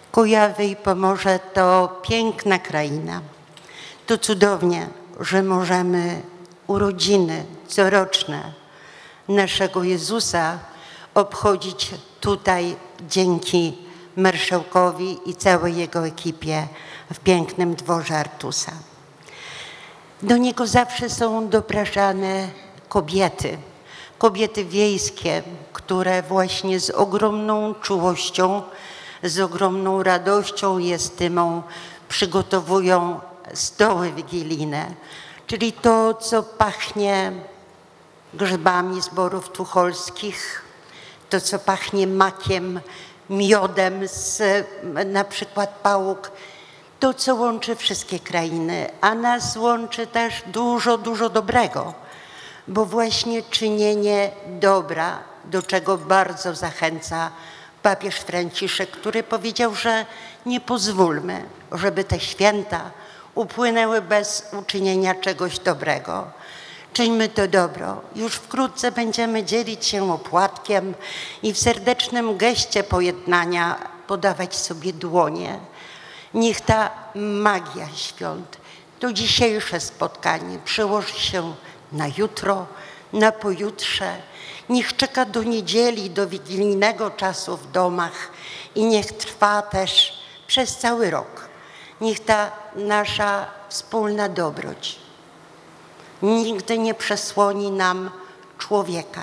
Kujawy i Pomorze to piękna kraina. To cudownie, że możemy urodziny coroczne naszego Jezusa obchodzić tutaj dzięki marszałkowi i całej jego ekipie w pięknym dworze Artusa. Do niego zawsze są dopraszane kobiety wiejskie, które właśnie z ogromną czułością, z ogromną radością i estymą przygotowują stoły wigilijne, czyli to, co pachnie grzybami z borów tucholskich, to, co pachnie makiem, miodem z na przykład Pałuk, to, co łączy wszystkie krainy, a nas łączy też dużo, dużo dobrego, bo właśnie czynienie dobra, do czego bardzo zachęca papież Franciszek, który powiedział, że nie pozwólmy, żeby te święta upłynęły bez uczynienia czegoś dobrego. Czyńmy to dobro. Już wkrótce będziemy dzielić się opłatkiem i w serdecznym geście pojednania podawać sobie dłonie. Niech ta magia świąt, to dzisiejsze spotkanie przełoży się na jutro, na pojutrze. Niech czeka do niedzieli, do wigilijnego czasu w domach i niech trwa też przez cały rok. Niech ta nasza wspólna dobroć nigdy nie przesłoni nam człowieka,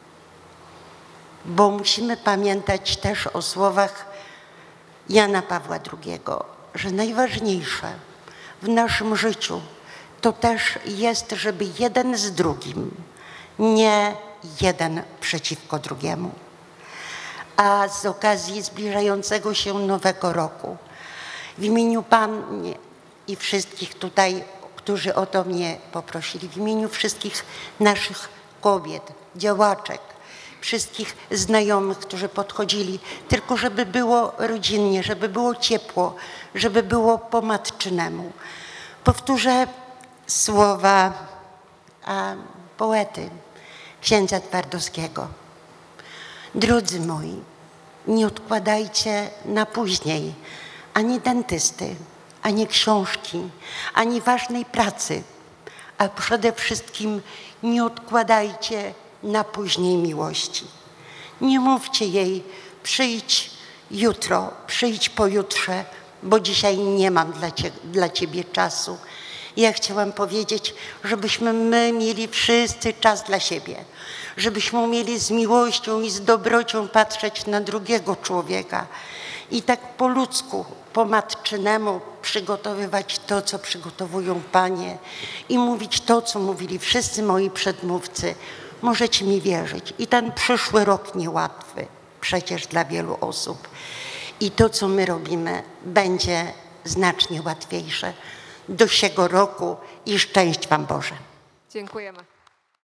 bo musimy pamiętać też o słowach Jana Pawła II, że najważniejsze w naszym życiu to też jest, żeby jeden z drugim, nie jeden przeciwko drugiemu. A z okazji zbliżającego się Nowego Roku w imieniu Pani i wszystkich tutaj, którzy o to mnie poprosili, w imieniu wszystkich naszych kobiet, działaczek, wszystkich znajomych, którzy podchodzili, tylko żeby było rodzinnie, żeby było ciepło, żeby było po matczynemu. Powtórzę słowa poety księdza Twardowskiego. Drodzy moi, nie odkładajcie na później ani dentysty, ani książki, ani ważnej pracy, a przede wszystkim nie odkładajcie na później miłości. Nie mówcie jej, przyjdź jutro, przyjdź pojutrze, bo dzisiaj nie mam dla ciebie czasu. Ja chciałam powiedzieć, żebyśmy my mieli wszyscy czas dla siebie, żebyśmy umieli z miłością i z dobrocią patrzeć na drugiego człowieka i tak po ludzku, po matczynemu przygotowywać to, co przygotowują panie i mówić to, co mówili wszyscy moi przedmówcy. Możecie mi wierzyć. I ten przyszły rok niełatwy przecież dla wielu osób. I to, co my robimy, będzie znacznie łatwiejsze. Do siego roku i szczęść Wam Boże. Dziękujemy.